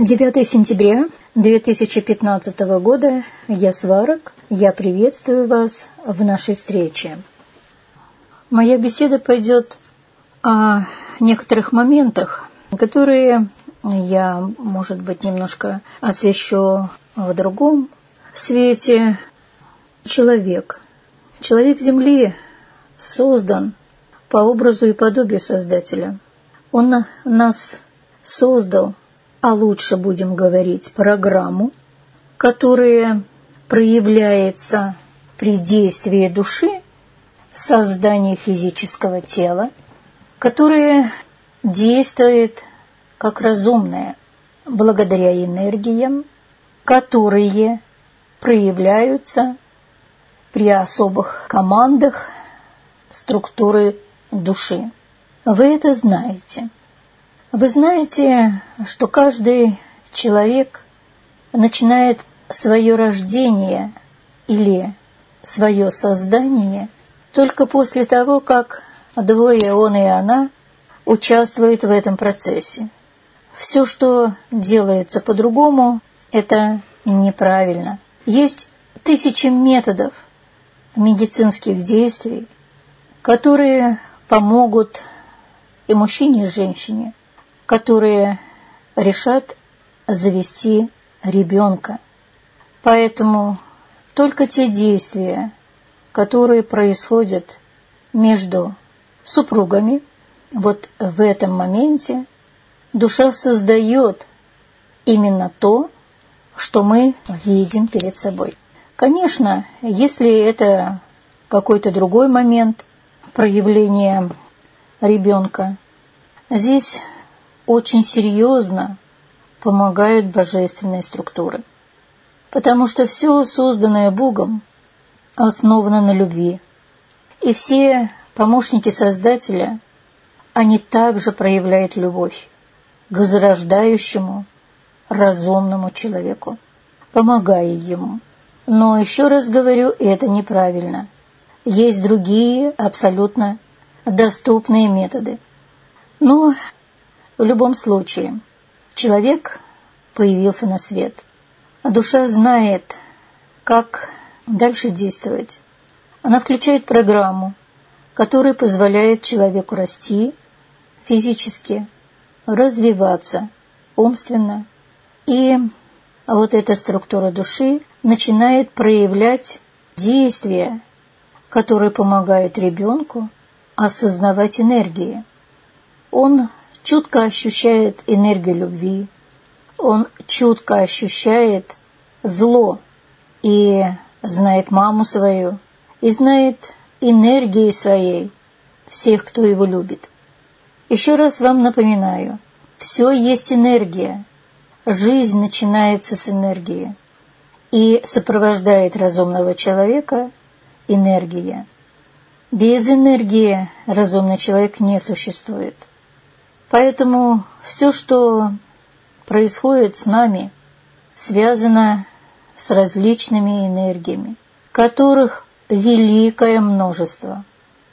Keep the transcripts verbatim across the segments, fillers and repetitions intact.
девятое сентября две тысячи пятнадцатого года. Я Сварог. Я приветствую вас в нашей встрече. Моя беседа пойдет о некоторых моментах, которые я, может быть, немножко освещу в другом свете. Человек. Человек Земли создан по образу и подобию Создателя. Он нас создал, а лучше будем говорить, программу, которая проявляется при действии души, создании физического тела, которая действует как разумная, благодаря энергиям, которые проявляются при особых командах структуры души. Вы это знаете. Вы знаете, что каждый человек начинает свое рождение или свое создание только после того, как двое, он и она, участвуют в этом процессе. Все, что делается по-другому, это неправильно. Есть тысячи методов медицинских действий, которые помогут и мужчине, и женщине, которые решат завести ребенка. Поэтому только те действия, которые происходят между супругами, вот в этом моменте душа создает именно то, что мы видим перед собой. Конечно, если это какой-то другой момент проявления ребенка, здесь очень серьезно помогают божественные структуры, потому что все созданное Богом основано на любви, и все помощники Создателя, они также проявляют любовь к возрождающему разумному человеку, помогая ему. Но еще раз говорю, это неправильно. Есть другие абсолютно доступные методы. Но в любом случае человек появился на свет, а душа знает, как дальше действовать. Она включает программу, которая позволяет человеку расти физически, развиваться умственно, и вот эта структура души начинает проявлять действия, которые помогают ребенку осознавать энергии. Он чутко ощущает энергию любви, он чутко ощущает зло и знает маму свою, и знает энергии своей всех, кто его любит. Еще раз вам напоминаю, все есть энергия. Жизнь начинается с энергии и сопровождает разумного человека энергия. Без энергии разумный человек не существует. Поэтому все, что происходит с нами, связано с различными энергиями, которых великое множество.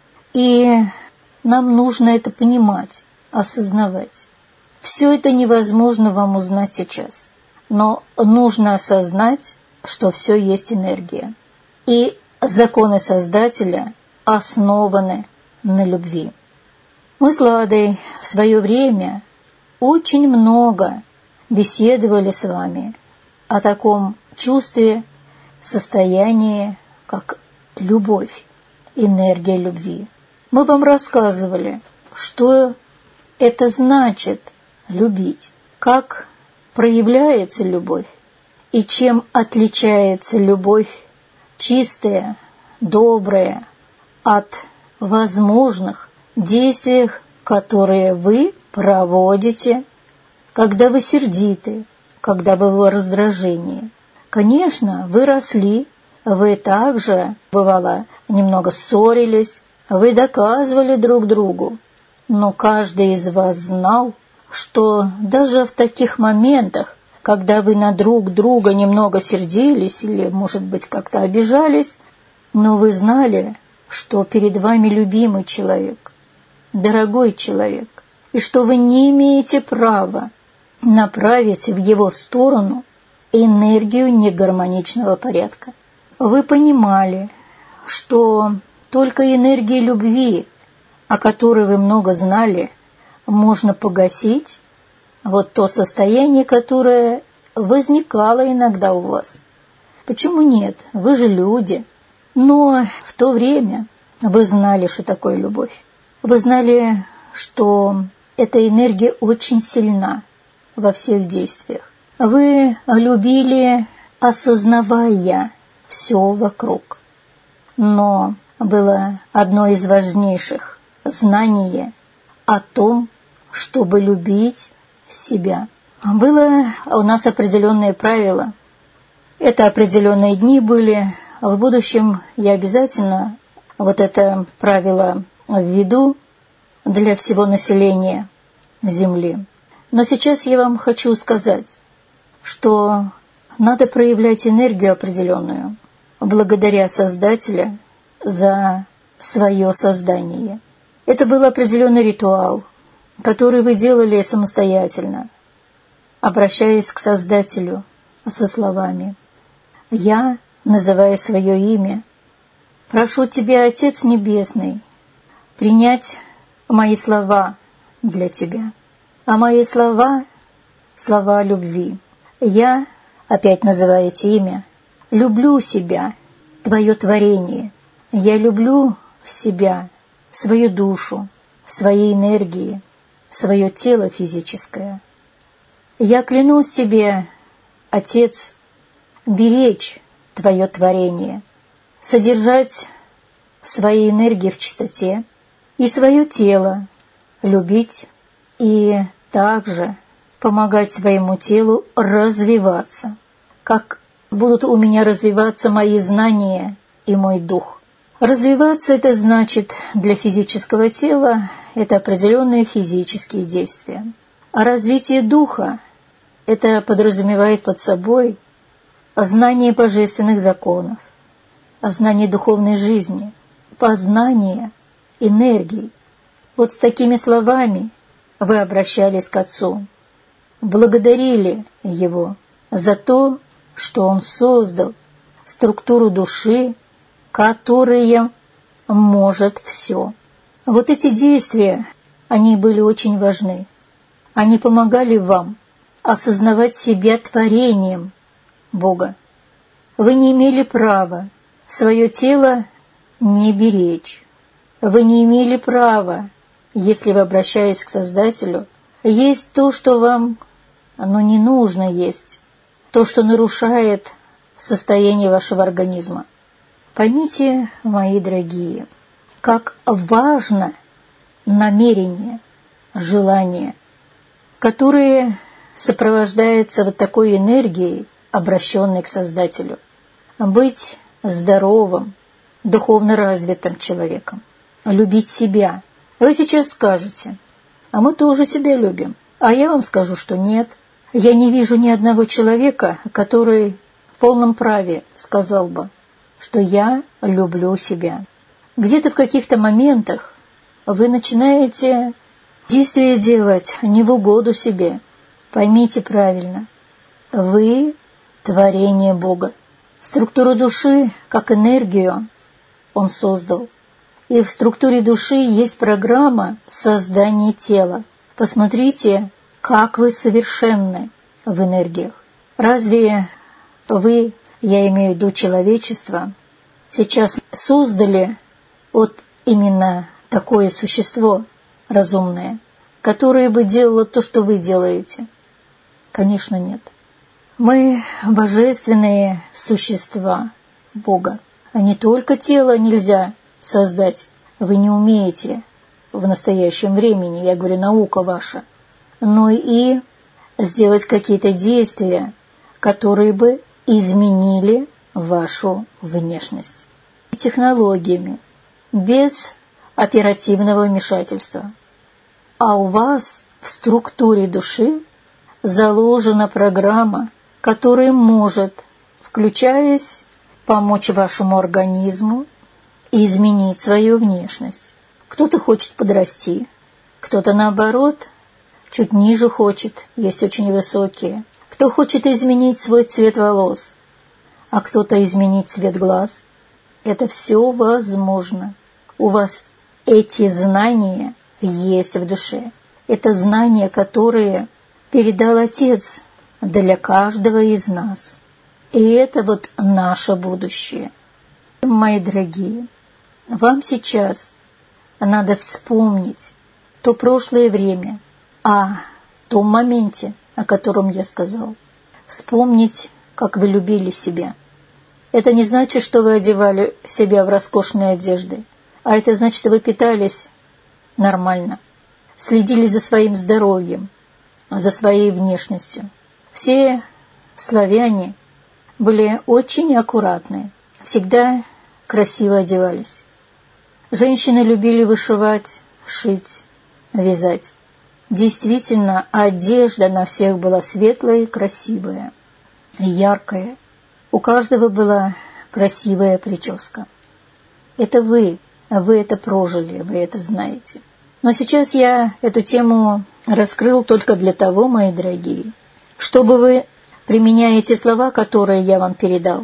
И нам нужно это понимать, осознавать. Все это невозможно вам узнать сейчас, но нужно осознать, что все есть энергия. И законы Создателя основаны на любви. Мы с Ладой в свое время очень много беседовали с вами о таком чувстве, состоянии, как любовь, энергия любви. Мы вам рассказывали, что это значит любить, как проявляется любовь и чем отличается любовь чистая, добрая от возможных действий, которые вы проводите, когда вы сердиты, когда вы в раздражении. Конечно, вы росли, вы также, бывало, немного ссорились, вы доказывали друг другу, но каждый из вас знал, что даже в таких моментах, когда вы на друг друга немного сердились или, может быть, как-то обижались, но вы знали, что перед вами любимый человек, дорогой человек, и что вы не имеете права направить в его сторону энергию негармоничного порядка. Вы понимали, что только энергией любви, о которой вы много знали, можно погасить вот то состояние, которое возникало иногда у вас. Почему нет? Вы же люди. Но в то время вы знали, что такое любовь. Вы знали, что эта энергия очень сильна во всех действиях. Вы любили, осознавая все вокруг. Но было одно из важнейших – знание о том, чтобы любить себя. Было у нас определенные правила. Это определенные дни были. В будущем я обязательно вот это правило введу для всего населения Земли. Но сейчас я вам хочу сказать, что надо проявлять энергию определенную, благодаря Создателя за свое создание. Это был определенный ритуал, который вы делали самостоятельно, обращаясь к Создателю со словами: «Я, называя свое имя, прошу Тебя, Отец Небесный, принять мои слова для Тебя». А мои слова — слова любви. Я, опять называете имя, люблю себя, Твое творение. Я люблю себя, свою душу, свои энергии, свое тело физическое. Я клянусь Тебе, Отец, беречь Твое творение, содержать свои энергии в чистоте и свое тело любить и также помогать своему телу развиваться, как будут у меня развиваться мои знания и мой дух. Развиваться — это значит для физического тела это определенные физические действия. А развитие духа — это подразумевает под собой знание божественных законов, знание духовной жизни, познание энергии. Вот с такими словами вы обращались к Отцу, благодарили Его за то, что Он создал структуру души, которая может все. Вот эти действия, они были очень важны. Они помогали вам осознавать себя творением Бога. Вы не имели права свое тело не беречь. Вы не имели права, если вы, обращаясь к Создателю, есть то, что вам оно не нужно есть, то, что нарушает состояние вашего организма. Поймите, мои дорогие, как важно намерение, желание, которое сопровождается вот такой энергией, обращенной к Создателю. Быть здоровым, духовно развитым человеком, любить себя. Вы сейчас скажете: а мы тоже себя любим. А я вам скажу, что нет. Я не вижу ни одного человека, который в полном праве сказал бы, что я люблю себя. Где-то в каких-то моментах вы начинаете действия делать не в угоду себе. Поймите правильно, вы — творение Бога. Структуру души, как энергию, Он создал. И в структуре души есть программа создания тела. Посмотрите, как вы совершенны в энергиях. Разве вы, я имею в виду человечество, сейчас создали вот именно такое существо разумное, которое бы делало то, что вы делаете? Конечно, нет. Мы божественные существа Бога. А не только тело нельзя создать, вы не умеете в настоящем времени, я говорю, наука ваша, но и сделать какие-то действия, которые бы изменили вашу внешность. Технологиями, без оперативного вмешательства. А у вас в структуре души заложена программа, которая может, включаясь, помочь вашему организму изменить свою внешность. Кто-то хочет подрасти, кто-то, наоборот, чуть ниже хочет, есть очень высокие. Кто хочет изменить свой цвет волос, а кто-то изменить цвет глаз. Это все возможно. У вас эти знания есть в душе. Это знания, которые передал Отец для каждого из нас. И это вот наше будущее. Мои дорогие, вам сейчас надо вспомнить то прошлое время, о том моменте, о котором я сказал. Вспомнить, как вы любили себя. Это не значит, что вы одевали себя в роскошные одежды, а это значит, что вы питались нормально, следили за своим здоровьем, за своей внешностью. Все славяне были очень аккуратны, всегда красиво одевались. Женщины любили вышивать, шить, вязать. Действительно, одежда на всех была светлая и красивая, яркая. У каждого была красивая прическа. Это вы, вы это прожили, вы это знаете. Но сейчас я эту тему раскрыл только для того, мои дорогие, чтобы вы, применяя эти слова, которые я вам передал,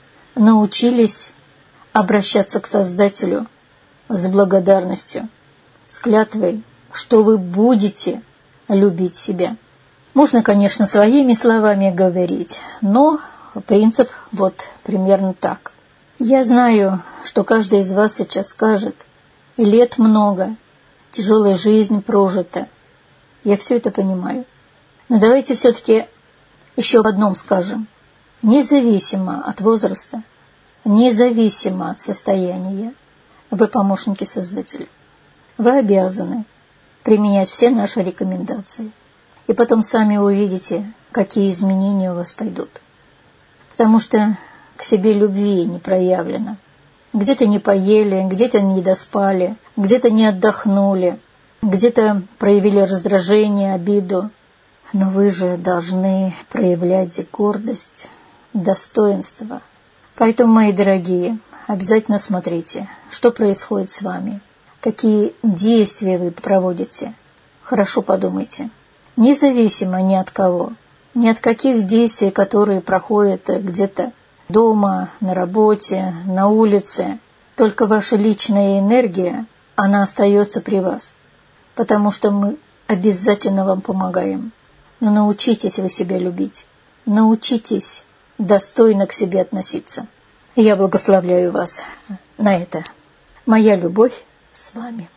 научились обращаться к Создателю с благодарностью, с клятвой, что вы будете любить себя. Можно, конечно, своими словами говорить, но принцип вот примерно так. Я знаю, что каждый из вас сейчас скажет: лет много, тяжелая жизнь прожита. Я все это понимаю. Но давайте все-таки еще об одном скажем. Независимо от возраста, независимо от состояния, вы помощники Создателя. Вы обязаны применять все наши рекомендации. И потом сами увидите, какие изменения у вас пойдут. Потому что к себе любви не проявлено. Где-то не поели, где-то не доспали, где-то не отдохнули, где-то проявили раздражение, обиду. Но вы же должны проявлять гордость, достоинство. Поэтому, мои дорогие, обязательно смотрите, что происходит с вами, какие действия вы проводите. Хорошо подумайте. Независимо ни от кого, ни от каких действий, которые проходят где-то дома, на работе, на улице, только ваша личная энергия, она остается при вас, потому что мы обязательно вам помогаем. Но научитесь вы себя любить, научитесь достойно к себе относиться. Я благословляю вас на это. Моя любовь с вами.